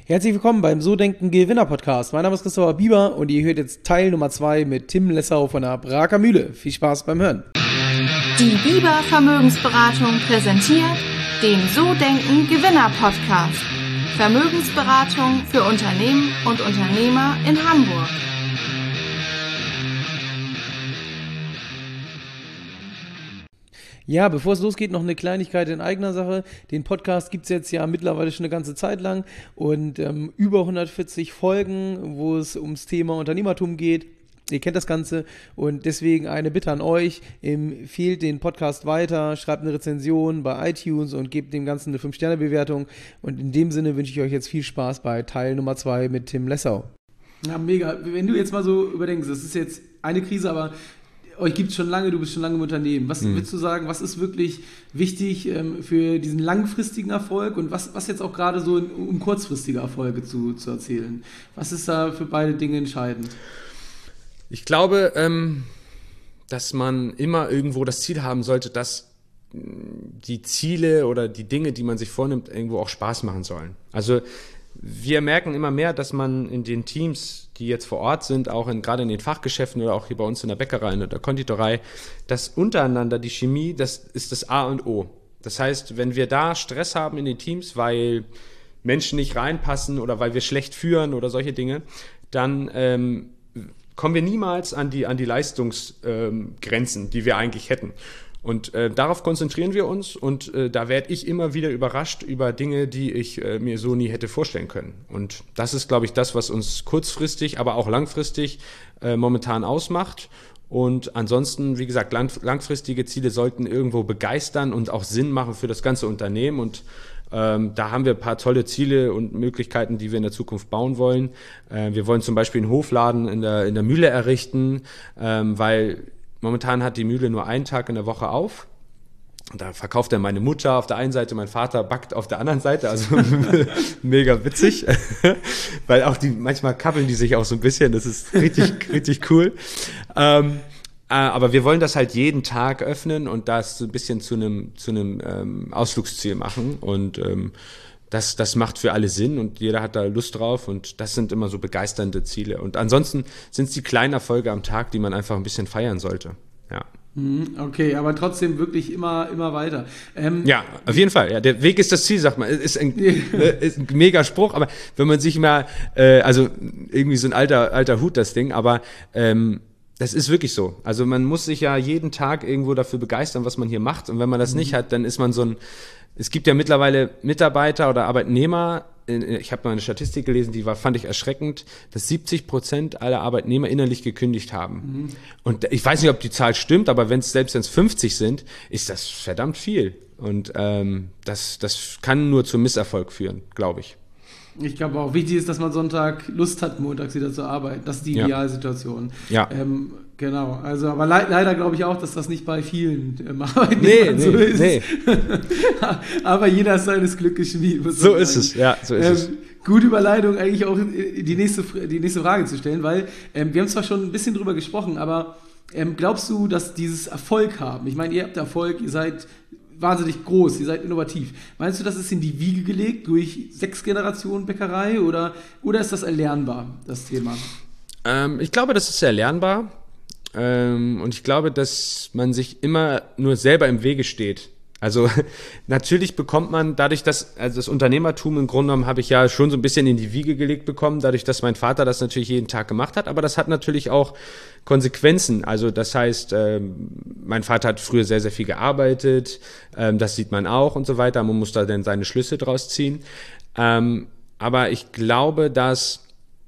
Herzlich willkommen beim So Denken Gewinner Podcast. Mein Name ist Christopher Bieber und ihr hört jetzt Teil Nummer 2 mit Tim Lessau von der Braker Mühle. Viel Spaß beim Hören. Die Bieber Vermögensberatung präsentiert den So Denken Gewinner Podcast. Vermögensberatung für Unternehmen und Unternehmer in Hamburg. Ja, bevor es losgeht, noch eine Kleinigkeit in eigener Sache. Den Podcast gibt es jetzt ja mittlerweile schon eine ganze Zeit lang und über 140 Folgen, wo es ums Thema Unternehmertum geht. Ihr kennt das Ganze und deswegen eine Bitte an euch, empfehlt den Podcast weiter, schreibt eine Rezension bei iTunes und gebt dem Ganzen eine 5-Sterne-Bewertung. Und in dem Sinne wünsche ich euch jetzt viel Spaß bei Teil Nummer 2 mit Tim Lessau. Ja, mega. Wenn du jetzt mal so überdenkst, das ist jetzt eine Krise, aber euch gibt es schon lange, du bist schon lange im Unternehmen. Was würdest du sagen, was ist wirklich wichtig für diesen langfristigen Erfolg und was jetzt auch gerade so um kurzfristige Erfolge zu erzählen? Was ist da für beide Dinge entscheidend? Ich glaube, dass man immer irgendwo das Ziel haben sollte, dass die Ziele oder die Dinge, die man sich vornimmt, irgendwo auch Spaß machen sollen. Also wir merken immer mehr, dass man in den Teams, die jetzt vor Ort sind, auch gerade in den Fachgeschäften oder auch hier bei uns in der Bäckerei und der Konditorei, dass untereinander die Chemie, das ist das A und O. Das heißt, wenn wir da Stress haben in den Teams, weil Menschen nicht reinpassen oder weil wir schlecht führen oder solche Dinge, dann kommen wir niemals an die Leistungsgrenzen, die wir eigentlich hätten. Und darauf konzentrieren wir uns und da werde ich immer wieder überrascht über Dinge, die ich mir so nie hätte vorstellen können. Und das ist, glaube ich, das, was uns kurzfristig, aber auch langfristig momentan ausmacht. Und ansonsten, wie gesagt, langfristige Ziele sollten irgendwo begeistern und auch Sinn machen für das ganze Unternehmen. Und da haben wir ein paar tolle Ziele und Möglichkeiten, die wir in der Zukunft bauen wollen. Wir wollen zum Beispiel einen Hofladen in der Mühle errichten, weil momentan hat die Mühle nur einen Tag in der Woche auf. Und da verkauft dann meine Mutter auf der einen Seite, mein Vater backt auf der anderen Seite, also mega witzig, weil auch manchmal kappeln die sich auch so ein bisschen, das ist richtig cool. Aber wir wollen das halt jeden Tag öffnen und das so ein bisschen zu einem Ausflugsziel machen und das macht für alle Sinn und jeder hat da Lust drauf und das sind immer so begeisternde Ziele. Und ansonsten sind es die kleinen Erfolge am Tag, die man einfach ein bisschen feiern sollte. Ja. Okay, aber trotzdem wirklich immer weiter. Ja, auf jeden Fall. Ja, der Weg ist das Ziel, sagt man. Ist ein mega Spruch, aber wenn man sich mal, also irgendwie so ein alter Hut, das Ding, aber das ist wirklich so. Also man muss sich ja jeden Tag irgendwo dafür begeistern, was man hier macht. Und wenn man das nicht hat, dann ist man es gibt ja mittlerweile Mitarbeiter oder Arbeitnehmer, ich habe mal eine Statistik gelesen, fand ich erschreckend, dass 70% aller Arbeitnehmer innerlich gekündigt haben. Und ich weiß nicht, ob die Zahl stimmt, aber selbst wenn es 50 sind, ist das verdammt viel. Und das kann nur zum Misserfolg führen, glaube ich. Ich glaube auch, wichtig ist, dass man Sonntag Lust hat, montags wieder zu arbeiten. Das ist die Idealsituation. Ja. Genau, also aber leider glaube ich auch, dass das nicht bei vielen Arbeitnehmern so ist. Nee. Aber jeder ist seines Glückes Schmied. So ist es, ja, so ist es. Gute Überleitung, eigentlich auch die nächste Frage zu stellen, weil wir haben zwar schon ein bisschen drüber gesprochen, aber glaubst du, dass dieses Erfolg haben, ich meine, ihr habt Erfolg, ihr seid wahnsinnig groß, ihr seid innovativ. Meinst du, das ist in die Wiege gelegt durch 6 Generationen Bäckerei oder ist das erlernbar, das Thema? Ich glaube, das ist erlernbar. Und ich glaube, dass man sich immer nur selber im Wege steht. Also natürlich bekommt man dadurch, also das Unternehmertum im Grunde genommen habe ich ja schon so ein bisschen in die Wiege gelegt bekommen, dadurch, dass mein Vater das natürlich jeden Tag gemacht hat, aber das hat natürlich auch Konsequenzen. Also das heißt, mein Vater hat früher sehr, sehr viel gearbeitet, das sieht man auch und so weiter, man muss da dann seine Schlüsse draus ziehen. Aber ich glaube, dass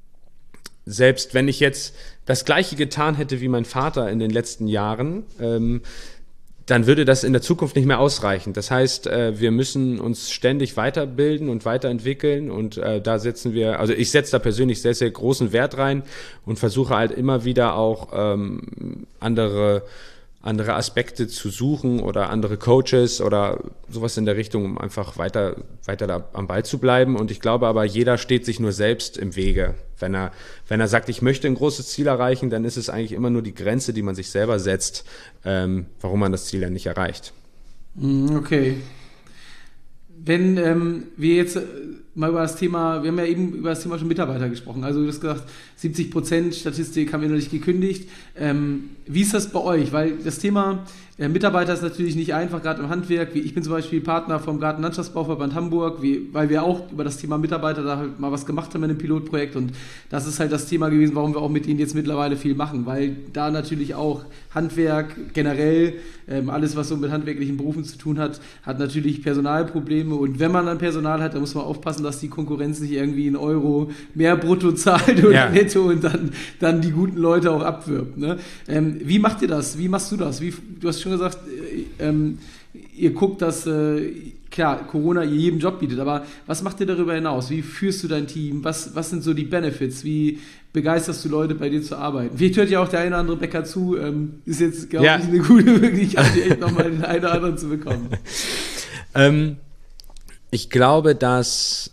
selbst wenn ich jetzt das Gleiche getan hätte wie mein Vater in den letzten Jahren, dann würde das in der Zukunft nicht mehr ausreichen. Das heißt, wir müssen uns ständig weiterbilden und weiterentwickeln und ich setze da persönlich sehr, sehr großen Wert rein und versuche halt immer wieder auch andere Aspekte zu suchen oder andere Coaches oder sowas in der Richtung, um einfach weiter da am Ball zu bleiben. Und ich glaube aber, jeder steht sich nur selbst im Wege. Wenn er sagt, ich möchte ein großes Ziel erreichen, dann ist es eigentlich immer nur die Grenze, die man sich selber setzt, warum man das Ziel ja nicht erreicht. Okay. Wenn wir jetzt mal über das Thema, wir haben ja eben über das Thema schon Mitarbeiter gesprochen. Also du hast gesagt, 70% Statistik haben wir noch nicht gekündigt. Wie ist das bei euch? Weil das Thema Mitarbeiter ist natürlich nicht einfach, gerade im Handwerk. Ich bin zum Beispiel Partner vom Gartenlandschaftsbauverband Hamburg, weil wir auch über das Thema Mitarbeiter da halt mal was gemacht haben in einem Pilotprojekt. Und das ist halt das Thema gewesen, warum wir auch mit denen jetzt mittlerweile viel machen. Weil da natürlich auch Handwerk generell, alles was so mit handwerklichen Berufen zu tun hat, hat natürlich Personalprobleme. Und wenn man dann Personal hat, dann muss man aufpassen, dass die Konkurrenz nicht irgendwie einen Euro mehr brutto zahlt oder netto und dann die guten Leute auch abwirbt. Ne? Wie macht ihr das? Wie machst du das? Du hast schon gesagt, ihr guckt, dass klar, Corona jedem Job bietet, aber was macht ihr darüber hinaus? Wie führst du dein Team? Was sind so die Benefits? Wie begeisterst du Leute, bei dir zu arbeiten? Vielleicht hört ja auch der eine oder andere Bäcker zu, ist jetzt, glaube ich, eine gute Möglichkeit, echt nochmal den einen oder anderen zu bekommen. Ich glaube, dass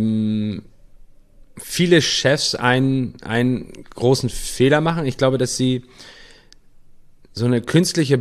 viele Chefs einen großen Fehler machen. Ich glaube, dass sie so eine künstliche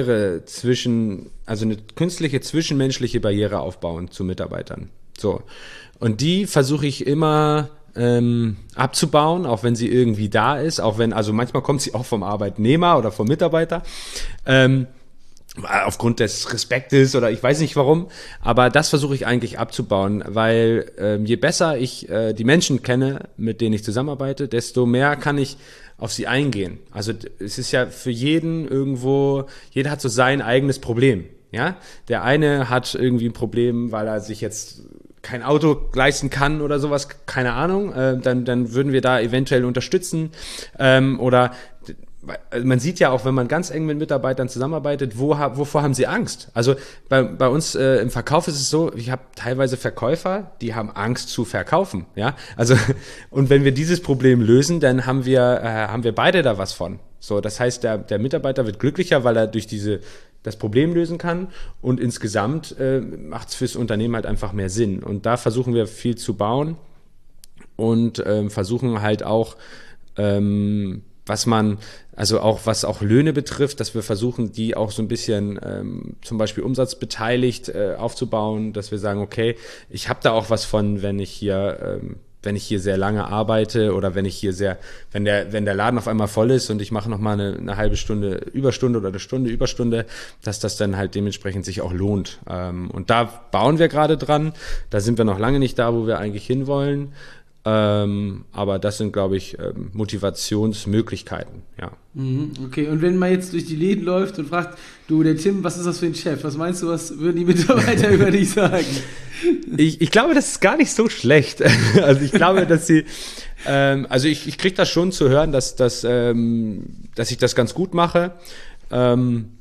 zwischenmenschliche Barriere aufbauen zu Mitarbeitern. So. Und die versuche ich immer abzubauen, auch wenn sie irgendwie da ist, also manchmal kommt sie auch vom Arbeitnehmer oder vom Mitarbeiter, aufgrund des Respektes oder ich weiß nicht warum, aber das versuche ich eigentlich abzubauen, weil je besser ich die Menschen kenne, mit denen ich zusammenarbeite, desto mehr kann ich auf sie eingehen. Also es ist ja für jeden irgendwo, jeder hat so sein eigenes Problem. Ja, der eine hat irgendwie ein Problem, weil er sich jetzt kein Auto leisten kann oder sowas, keine Ahnung, dann würden wir da eventuell unterstützen oder man sieht ja auch, wenn man ganz eng mit Mitarbeitern zusammenarbeitet, wovor haben sie Angst? Also bei uns im Verkauf ist es so, ich habe teilweise Verkäufer, die haben Angst zu verkaufen, ja. Also und wenn wir dieses Problem lösen, dann haben wir beide da was von. So, das heißt, der Mitarbeiter wird glücklicher, weil er durch das Problem lösen kann und insgesamt macht es fürs Unternehmen halt einfach mehr Sinn. Und da versuchen wir viel zu bauen und versuchen halt auch was auch Löhne betrifft, dass wir versuchen, die auch so ein bisschen zum Beispiel umsatzbeteiligt aufzubauen, dass wir sagen, okay, ich habe da auch was von, wenn ich hier sehr lange arbeite oder wenn der Laden auf einmal voll ist und ich mache nochmal eine halbe Stunde Überstunde oder eine Stunde Überstunde, dass das dann halt dementsprechend sich auch lohnt. Und da bauen wir gerade dran. Da sind wir noch lange nicht da, wo wir eigentlich hinwollen. Aber das sind, glaube ich, Motivationsmöglichkeiten, ja. Okay, und wenn man jetzt durch die Läden läuft und fragt, du, der Tim, was ist das für ein Chef? Was meinst du, was würden die Mitarbeiter über dich sagen? Ich glaube, das ist gar nicht so schlecht. Also ich glaube, dass sie, ich kriege das schon zu hören, dass ich das ganz gut mache. Ja,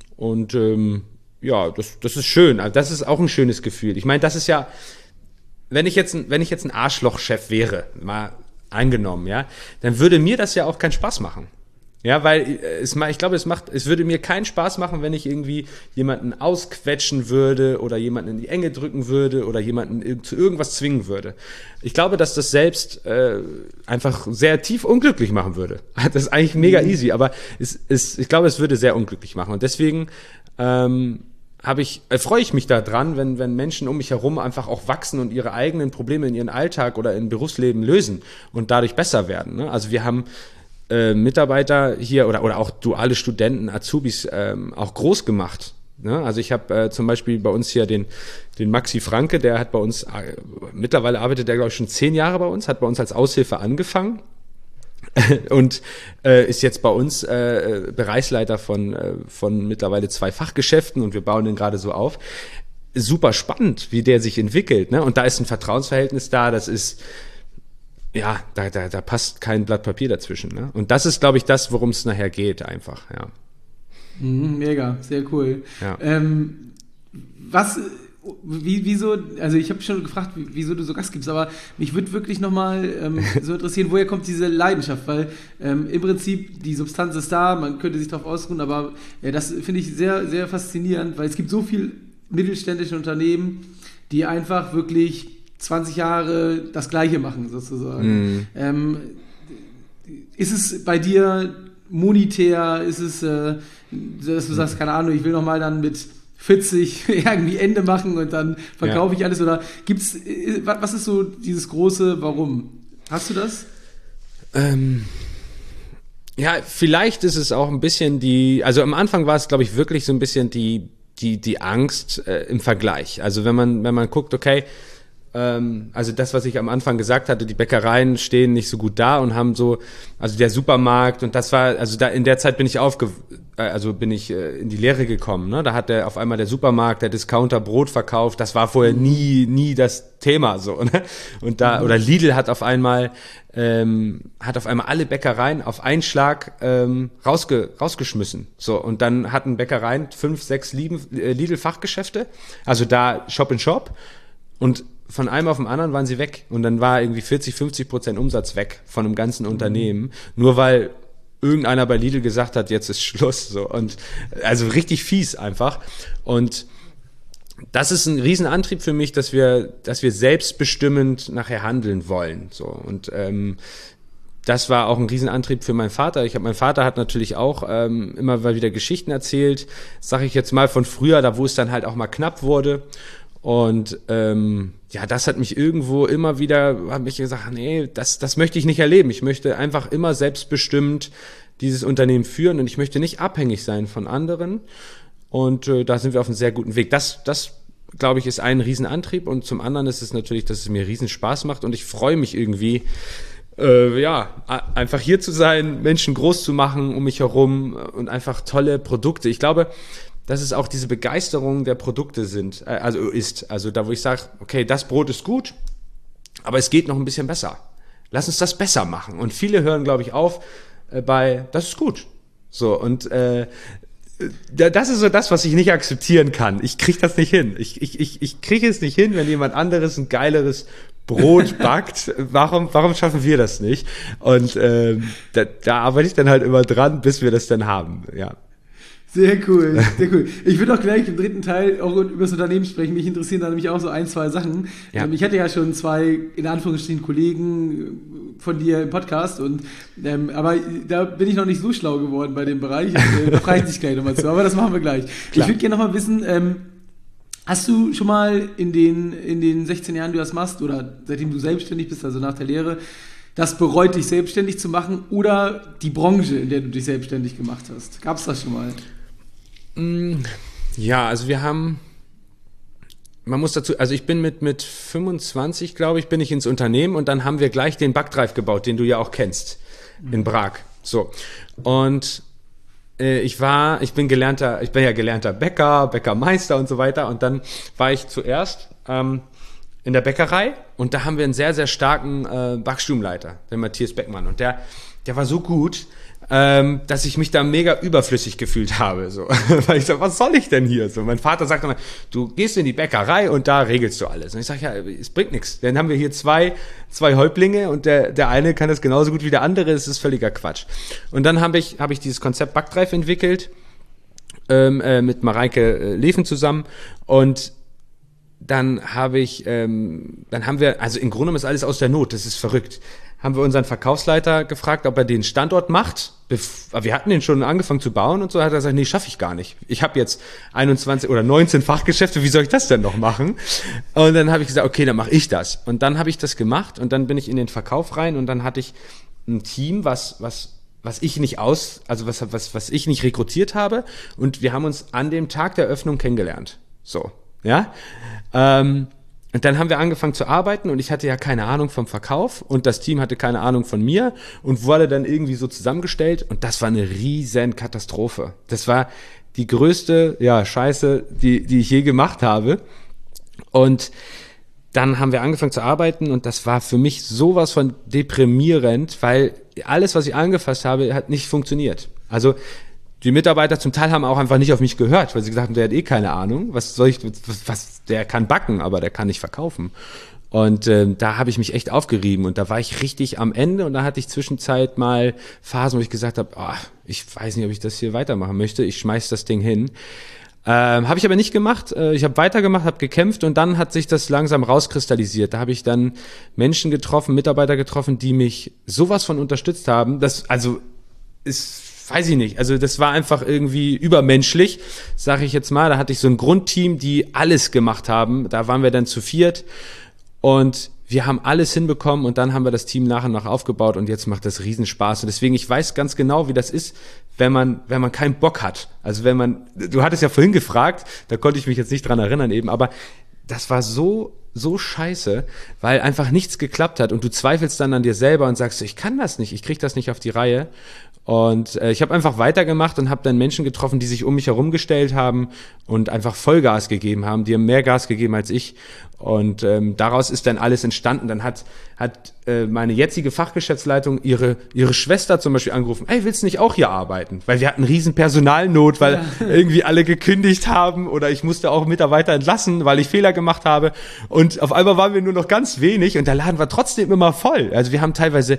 das ist schön. Also das ist auch ein schönes Gefühl. Ich meine, das ist ja, wenn ich jetzt ein Arschlochchef wäre, mal angenommen, ja, dann würde mir das ja auch keinen Spaß machen. Ja, weil ich glaube, es würde mir keinen Spaß machen, wenn ich irgendwie jemanden ausquetschen würde oder jemanden in die Enge drücken würde oder jemanden zu irgendwas zwingen würde. Ich glaube, dass das selbst einfach sehr tief unglücklich machen würde. Das ist eigentlich mega easy, aber ich glaube, es würde sehr unglücklich machen. Und deswegen freue ich mich daran, wenn Menschen um mich herum einfach auch wachsen und ihre eigenen Probleme in ihren Alltag oder in Berufsleben lösen und dadurch besser werden. Ne? Also wir haben Mitarbeiter hier oder auch duale Studenten, Azubis auch groß gemacht. Ne? Also ich habe zum Beispiel bei uns hier den Maxi Franke, der hat bei uns, mittlerweile arbeitet der, glaube ich, schon 10 Jahre bei uns, hat bei uns als Aushilfe angefangen. Und ist jetzt bei uns Bereichsleiter von mittlerweile 2 Fachgeschäften und wir bauen den gerade so auf. Super spannend, wie der sich entwickelt, ne? Und da ist ein Vertrauensverhältnis da, das ist, ja, da passt kein Blatt Papier dazwischen, ne? Und das ist, glaube ich, das, worum es nachher geht, einfach, ja. Mega, sehr cool. Ja. Wieso, also ich habe schon gefragt, wieso du so Gas gibst, aber mich würde wirklich nochmal so interessieren, woher kommt diese Leidenschaft, weil im Prinzip die Substanz ist da, man könnte sich darauf ausruhen, aber das finde ich sehr, sehr faszinierend, weil es gibt so viele mittelständische Unternehmen, die einfach wirklich 20 Jahre das Gleiche machen, sozusagen. Ist es bei dir monetär, ist es, dass du sagst, keine Ahnung, ich will nochmal dann mit 40 irgendwie Ende machen und dann verkaufe ich alles? Oder was ist so dieses große Warum? Hast du das? Ja, vielleicht ist es auch ein bisschen also am Anfang war es, glaube ich, wirklich so ein bisschen die Angst im Vergleich. Also wenn man guckt, okay, also das, was ich am Anfang gesagt hatte, die Bäckereien stehen nicht so gut da und haben so, also der Supermarkt, und das war, also da in der Zeit bin ich in die Lehre gekommen, ne? Da hat auf einmal der Supermarkt, der Discounter Brot verkauft, das war vorher nie das Thema, so, ne? Und oder Lidl hat auf einmal alle Bäckereien auf einen Schlag rausgeschmissen. So, und dann hatten Bäckereien 5, 6 Lidl-Fachgeschäfte, also da Shop in Shop, und von einem auf den anderen waren sie weg. Und dann war irgendwie 40-50% Umsatz weg von einem ganzen Unternehmen. Nur weil irgendeiner bei Lidl gesagt hat, jetzt ist Schluss. So. Und also richtig fies einfach. Und das ist ein Riesenantrieb für mich, dass wir selbstbestimmend nachher handeln wollen. So. Und das war auch ein Riesenantrieb für meinen Vater. Mein Vater hat natürlich auch immer mal wieder Geschichten erzählt, sage ich jetzt mal von früher, da wo es dann halt auch mal knapp wurde. Und das hat mich irgendwo immer wieder, habe ich gesagt, nee, das möchte ich nicht erleben. Ich möchte einfach immer selbstbestimmt dieses Unternehmen führen und ich möchte nicht abhängig sein von anderen. Und da sind wir auf einem sehr guten Weg. Das glaube ich, ist ein Riesenantrieb. Und zum anderen ist es natürlich, dass es mir riesen Spaß macht und ich freue mich irgendwie, einfach hier zu sein, Menschen groß zu machen um mich herum und einfach tolle Produkte. Ich glaube, dass es auch diese Begeisterung der Produkte ist. Also da, wo ich sage, okay, das Brot ist gut, aber es geht noch ein bisschen besser. Lass uns das besser machen. Und viele hören, glaube ich, auf das ist gut. So, und das ist so das, was ich nicht akzeptieren kann. Ich kriege das nicht hin. Ich kriege es nicht hin, wenn jemand anderes ein geileres Brot backt. Warum schaffen wir das nicht? Und da arbeite ich dann halt immer dran, bis wir das dann haben, ja. Sehr cool, sehr cool. Ich würde auch gleich im dritten Teil auch über das Unternehmen sprechen. Mich interessieren da nämlich auch so 1, 2 Sachen. Ja. Ich hatte ja schon 2, in Anführungsstrichen, Kollegen von dir im Podcast, aber da bin ich noch nicht so schlau geworden bei dem Bereich. Da frage ich dich gleich nochmal zu, aber das machen wir gleich. Klar. Ich würde gerne nochmal wissen, hast du schon mal in den 16 Jahren, die du das machst, oder seitdem du selbstständig bist, also nach der Lehre, das bereut, dich selbstständig zu machen, oder die Branche, in der du dich selbstständig gemacht hast? Gab es das schon mal? Ja, also man muss dazu, also ich bin mit 25, glaube ich, bin ich ins Unternehmen und dann haben wir gleich den Backdrive gebaut, den du ja auch kennst, in Prag. So. Und ich bin ja gelernter Bäckermeister und so weiter, und dann war ich zuerst in der Bäckerei und da haben wir einen sehr, sehr starken Backstubenleiter, den Matthias Beckmann, und der war so gut, dass ich mich da mega überflüssig gefühlt habe, so. Weil ich so, was soll ich denn hier? So, mein Vater sagt immer, du gehst in die Bäckerei und da regelst du alles. Und ich sage, ja, es bringt nichts. Dann haben wir hier zwei Häuptlinge und der eine kann das genauso gut wie der andere. Es ist völliger Quatsch. Und dann habe ich dieses Konzept Backdrive entwickelt, mit Mareike Leven zusammen, und dann haben wir, also im Grunde genommen ist alles aus der Not, das ist verrückt. Haben wir unseren Verkaufsleiter gefragt, ob er den Standort macht. Wir hatten den schon angefangen zu bauen und so, hat er gesagt, nee, schaffe ich gar nicht. Ich habe jetzt 21 oder 19 Fachgeschäfte, wie soll ich das denn noch machen? Und dann habe ich gesagt, okay, dann mache ich das. Und dann habe ich das gemacht und dann bin ich in den Verkauf rein und dann hatte ich ein Team, was ich nicht was ich nicht rekrutiert habe, und wir haben uns an dem Tag der Öffnung kennengelernt. So, ja. Und dann haben wir angefangen zu arbeiten und ich hatte ja keine Ahnung vom Verkauf und das Team hatte keine Ahnung von mir und wurde dann irgendwie so zusammengestellt, und das war eine riesen Katastrophe. Das war die größte, Scheiße, die ich je gemacht habe. Und dann haben wir angefangen zu arbeiten und das war für mich sowas von deprimierend, weil alles, was ich angefasst habe, hat nicht funktioniert. Also die Mitarbeiter zum Teil haben auch einfach nicht auf mich gehört, weil sie gesagt haben, der hat keine Ahnung, der kann backen, aber der kann nicht verkaufen. Und da habe ich mich echt aufgerieben und da war ich richtig am Ende, und da hatte ich zwischenzeit mal Phasen, wo ich gesagt habe, ich weiß nicht, ob ich das hier weitermachen möchte, ich schmeiß das Ding hin. Habe ich aber nicht gemacht. Ich habe weitergemacht, habe gekämpft, und dann hat sich das langsam rauskristallisiert. Da habe ich dann Mitarbeiter getroffen, die mich sowas von unterstützt haben. Das also ist weiß ich nicht, also das war einfach irgendwie übermenschlich, sage ich jetzt mal. Da hatte ich so ein Grundteam, die alles gemacht haben. Da waren wir dann zu viert und wir haben alles hinbekommen und dann haben wir das Team nach und nach aufgebaut und jetzt macht das Riesenspaß. Und deswegen, ich weiß ganz genau, wie das ist, wenn man keinen Bock hat. Also du hattest ja vorhin gefragt, da konnte ich mich jetzt nicht dran erinnern eben, aber das war so scheiße, weil einfach nichts geklappt hat und du zweifelst dann an dir selber und sagst, ich kann das nicht, ich krieg das nicht auf die Reihe. Und ich habe einfach weitergemacht und habe dann Menschen getroffen, die sich um mich herum gestellt haben und einfach Vollgas gegeben haben, die haben mehr Gas gegeben als ich. Und daraus ist dann alles entstanden. Dann hat meine jetzige Fachgeschäftsleitung ihre Schwester zum Beispiel angerufen, ey, willst du nicht auch hier arbeiten? Weil wir hatten riesen Personalnot, weil irgendwie alle gekündigt haben oder ich musste auch Mitarbeiter entlassen, weil ich Fehler gemacht habe. Und auf einmal waren wir nur noch ganz wenig und der Laden war trotzdem immer voll. Also wir haben teilweise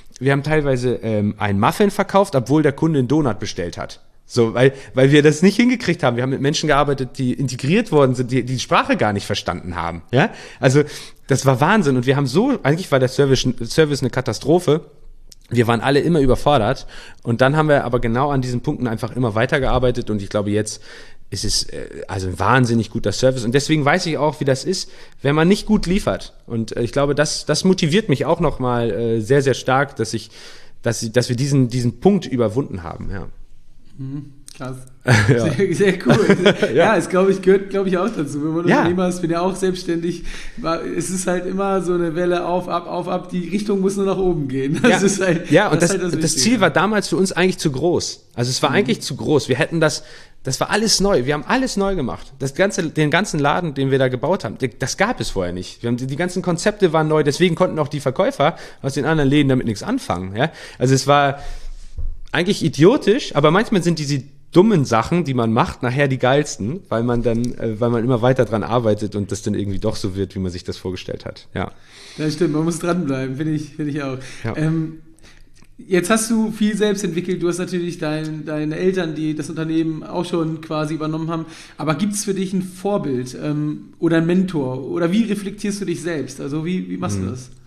einen Muffin verkauft, obwohl der Kunde einen Donut bestellt hat. So, weil wir das nicht hingekriegt haben. Wir haben mit Menschen gearbeitet, die integriert worden sind, die Sprache gar nicht verstanden haben. Ja, also das war Wahnsinn. Und wir haben eigentlich war der Service eine Katastrophe. Wir waren alle immer überfordert. Und dann haben wir aber genau an diesen Punkten einfach immer weitergearbeitet. Und ich glaube, jetzt ist es also ein wahnsinnig guter Service. Und deswegen weiß ich auch, wie das ist, wenn man nicht gut liefert. Und ich glaube, das motiviert mich auch nochmal sehr, sehr stark, dass wir diesen Punkt überwunden haben. Ja. Krass. Ja. Sehr cool. Ja, es gehört, glaube ich, auch dazu. Wenn man Unternehmer ist, bin ja auch selbstständig. Es ist halt immer so eine Welle auf, ab. Die Richtung muss nur nach oben gehen. Das ist halt, und das Ziel war damals für uns eigentlich zu groß. Also es war eigentlich zu groß. Wir hätten das war alles neu. Wir haben alles neu gemacht. Den ganzen Laden, den wir da gebaut haben, das gab es vorher nicht. Die ganzen Konzepte waren neu. Deswegen konnten auch die Verkäufer aus den anderen Läden damit nichts anfangen. Ja? Also es war eigentlich idiotisch, aber manchmal sind diese dummen Sachen, die man macht, nachher die geilsten, weil man immer weiter dran arbeitet und das dann irgendwie doch so wird, wie man sich das vorgestellt hat. Ja. Ja, stimmt. Man muss dranbleiben, finde ich auch. Ja. Jetzt hast du viel selbst entwickelt. Du hast natürlich deine Eltern, die das Unternehmen auch schon quasi übernommen haben. Aber gibt es für dich ein Vorbild oder ein Mentor? Oder wie reflektierst du dich selbst? Also wie machst du das?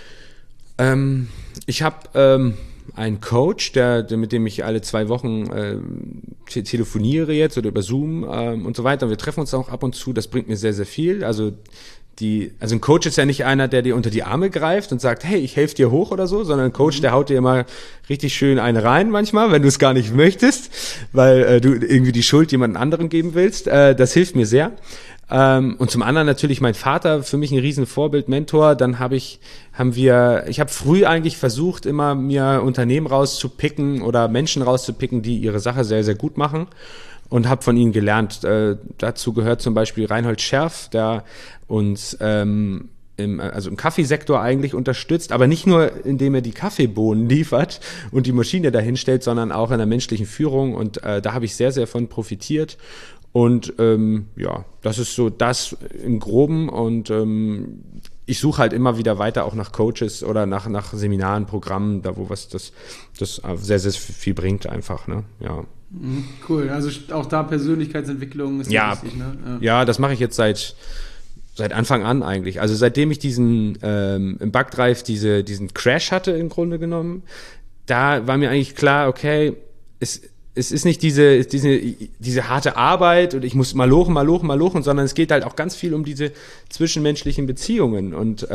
Ich habe einen Coach, mit dem ich alle 2 Wochen telefoniere jetzt oder über Zoom und so weiter. Wir treffen uns auch ab und zu. Das bringt mir sehr, sehr viel. Also ein Coach ist ja nicht einer, der dir unter die Arme greift und sagt, hey, ich helfe dir hoch oder so, sondern ein Coach, der haut dir immer richtig schön eine rein manchmal, wenn du es gar nicht möchtest, weil du irgendwie die Schuld jemand anderen geben willst. Das hilft mir sehr. Und zum anderen natürlich mein Vater, für mich ein riesen Vorbild, Mentor. Dann ich habe früh eigentlich versucht, immer mir Unternehmen rauszupicken oder Menschen rauszupicken, die ihre Sache sehr, sehr gut machen. Und habe von ihnen gelernt. Dazu gehört zum Beispiel Reinhold Scherf, der uns im Kaffeesektor eigentlich unterstützt, aber nicht nur, indem er die Kaffeebohnen liefert und die Maschine dahin stellt, sondern auch in der menschlichen Führung. Und da habe ich sehr, sehr von profitiert. Und das ist so das im Groben. Und ich suche halt immer wieder weiter auch nach Coaches oder nach Seminaren, Programmen, da wo das sehr, sehr viel bringt einfach. Ne? Ja. Cool, also auch da Persönlichkeitsentwicklung ist wichtig, ne? Ja, das mache ich jetzt seit Anfang an eigentlich. Also seitdem ich im Backdrive diesen Crash hatte im Grunde genommen, da war mir eigentlich klar, okay, es ist nicht diese harte Arbeit und ich muss mal lochen, sondern es geht halt auch ganz viel um diese zwischenmenschlichen Beziehungen und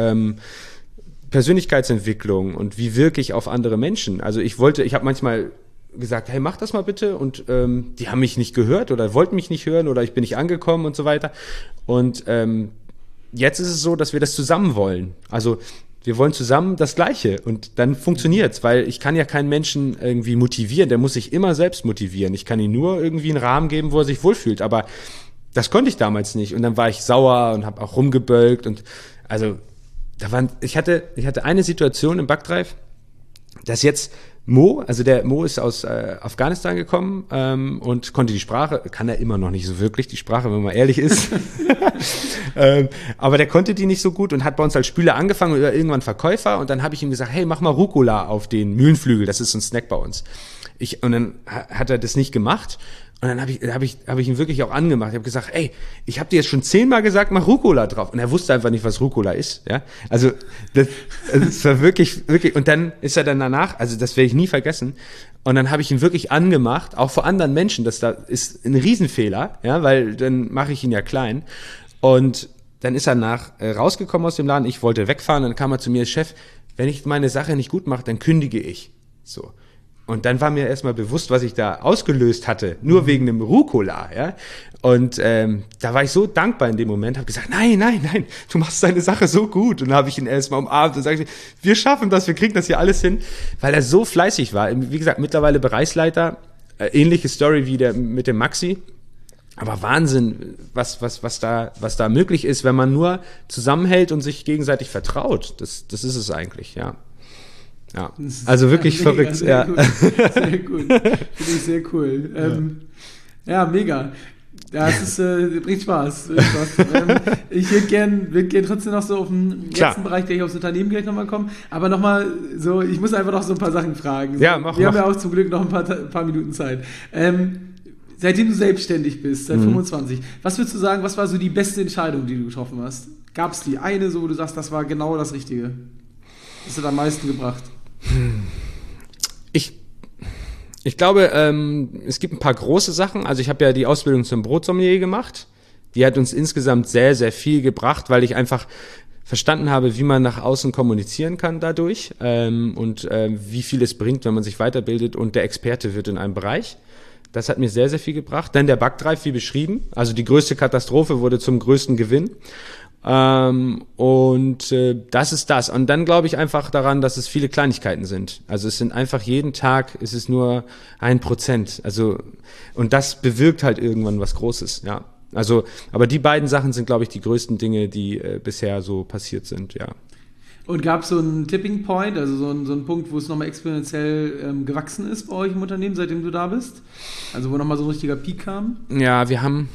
Persönlichkeitsentwicklung und wie wirke ich auf andere Menschen. Also ich habe manchmal gesagt, hey, mach das mal bitte und die haben mich nicht gehört oder wollten mich nicht hören oder ich bin nicht angekommen und so weiter und jetzt ist es so, dass wir das zusammen wollen, also wir wollen zusammen das Gleiche und dann funktioniert's, weil ich kann ja keinen Menschen irgendwie motivieren, der muss sich immer selbst motivieren, ich kann ihm nur irgendwie einen Rahmen geben, wo er sich wohlfühlt, aber das konnte ich damals nicht und dann war ich sauer und habe auch rumgebölkt und also ich hatte eine Situation im Backdrive, dass jetzt Mo ist aus Afghanistan gekommen und konnte die Sprache, kann er immer noch nicht so wirklich, die Sprache, wenn man ehrlich ist. Aber der konnte die nicht so gut und hat bei uns als Spüler angefangen und irgendwann Verkäufer und dann habe ich ihm gesagt, hey, mach mal Rucola auf den Mühlenflügel, das ist ein Snack bei uns. Und dann hat er das nicht gemacht Und dann hab ich ihn wirklich auch angemacht. Ich habe gesagt, ey, ich habe dir jetzt schon 10-mal gesagt, mach Rucola drauf. Und er wusste einfach nicht, was Rucola ist. Ja, also das war wirklich. Und dann ist er dann danach, also das werde ich nie vergessen. Und dann habe ich ihn wirklich angemacht, auch vor anderen Menschen. Das da ist ein Riesenfehler, ja, weil dann mache ich ihn ja klein. Und dann ist er rausgekommen aus dem Laden. Ich wollte wegfahren. Dann kam er zu mir, Chef, wenn ich meine Sache nicht gut mache, dann kündige ich. So. Und dann war mir erstmal bewusst, was ich da ausgelöst hatte, nur wegen dem Rucola, ja. Und da war ich so dankbar in dem Moment, habe gesagt, nein, du machst deine Sache so gut. Und dann habe ich ihn erstmal umarmt und sagte, wir schaffen das, wir kriegen das hier alles hin, weil er so fleißig war. Wie gesagt, mittlerweile Bereichsleiter, ähnliche Story wie mit dem Maxi. Aber Wahnsinn, was da möglich ist, wenn man nur zusammenhält und sich gegenseitig vertraut. Das ist es eigentlich, ja. Ja, also wirklich mega, verrückt. Sehr gut. Sehr gut. Finde ich sehr cool. Ja, mega. Ja, es bringt Spaß. Ich würde gern trotzdem noch so auf den letzten Bereich, gleich aufs Unternehmen gleich nochmal kommen. Aber nochmal so, ich muss einfach noch so ein paar Sachen fragen. So, ja, mach. Wir haben ja auch zum Glück noch ein paar Minuten Zeit. Seitdem du selbstständig bist, seit 25, was würdest du sagen, was war so die beste Entscheidung, die du getroffen hast? Gab es die eine, so wo du sagst, das war genau das Richtige? Was hat am meisten gebracht? Ich glaube, es gibt ein paar große Sachen. Also ich habe ja die Ausbildung zum Brotsommelier gemacht. Die hat uns insgesamt sehr, sehr viel gebracht, weil ich einfach verstanden habe, wie man nach außen kommunizieren kann dadurch und wie viel es bringt, wenn man sich weiterbildet und der Experte wird in einem Bereich. Das hat mir sehr, sehr viel gebracht. Dann der Backdrive, wie beschrieben. Also die größte Katastrophe wurde zum größten Gewinn. Das ist das. Und dann glaube ich einfach daran, dass es viele Kleinigkeiten sind. Also es sind einfach jeden Tag, ist es nur 1%. Also, und das bewirkt halt irgendwann was Großes, ja. Also, aber die beiden Sachen sind, glaube ich, die größten Dinge, die bisher so passiert sind, ja. Und gab es so einen Tipping Point, also so einen Punkt, wo es nochmal exponentiell gewachsen ist bei euch im Unternehmen, seitdem du da bist? Also wo nochmal so ein richtiger Peak kam? Ja, wir haben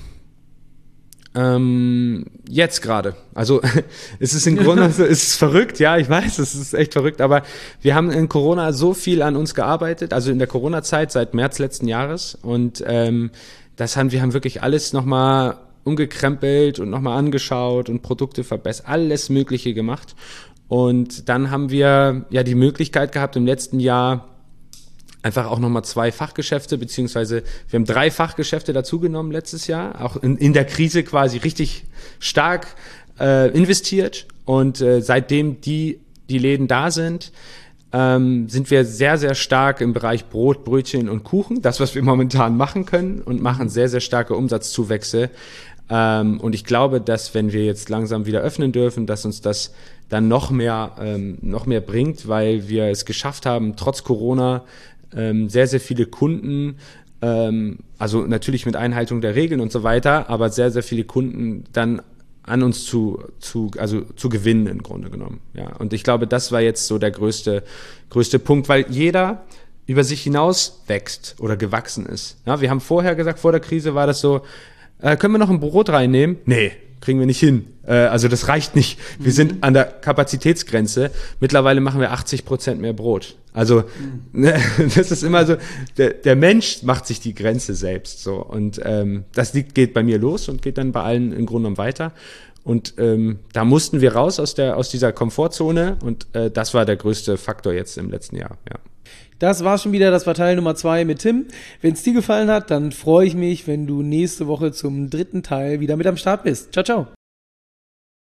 jetzt gerade. Also es ist im Grunde, es ist verrückt, ja, ich weiß, es ist echt verrückt, aber wir haben in Corona so viel an uns gearbeitet, also in der Corona-Zeit seit März letzten Jahres und wir haben wirklich alles nochmal umgekrempelt und nochmal angeschaut und Produkte verbessert, alles Mögliche gemacht. Und dann haben wir ja die Möglichkeit gehabt, im letzten Jahr einfach auch nochmal 2 Fachgeschäfte, beziehungsweise wir haben 3 Fachgeschäfte dazugenommen letztes Jahr, auch in der Krise quasi richtig stark investiert. Und seitdem die Läden da sind wir sehr, sehr stark im Bereich Brot, Brötchen und Kuchen. Das, was wir momentan machen können und machen sehr, sehr starke Umsatzzuwächse. Und ich glaube, dass wenn wir jetzt langsam wieder öffnen dürfen, dass uns das dann noch mehr bringt, weil wir es geschafft haben, trotz Corona sehr, sehr viele Kunden, also natürlich mit Einhaltung der Regeln und so weiter, aber sehr, sehr viele Kunden dann an uns zu gewinnen im Grunde genommen. Ja. Und ich glaube, das war jetzt so der größte Punkt, weil jeder über sich hinaus wächst oder gewachsen ist. Ja, wir haben vorher gesagt, vor der Krise war das so, können wir noch ein Brot reinnehmen? Nee, kriegen wir nicht hin. Also das reicht nicht. Wir sind an der Kapazitätsgrenze. Mittlerweile machen wir 80% mehr Brot. Also das ist immer so, der Mensch macht sich die Grenze selbst. So. Und das geht bei mir los und geht dann bei allen im Grunde genommen weiter. Und da mussten wir raus aus dieser Komfortzone und das war der größte Faktor jetzt im letzten Jahr. Ja. Das war schon wieder, das war Teil Nummer 2 mit Tim. Wenn es dir gefallen hat, dann freue ich mich, wenn du nächste Woche zum 3. Teil wieder mit am Start bist. Ciao, ciao.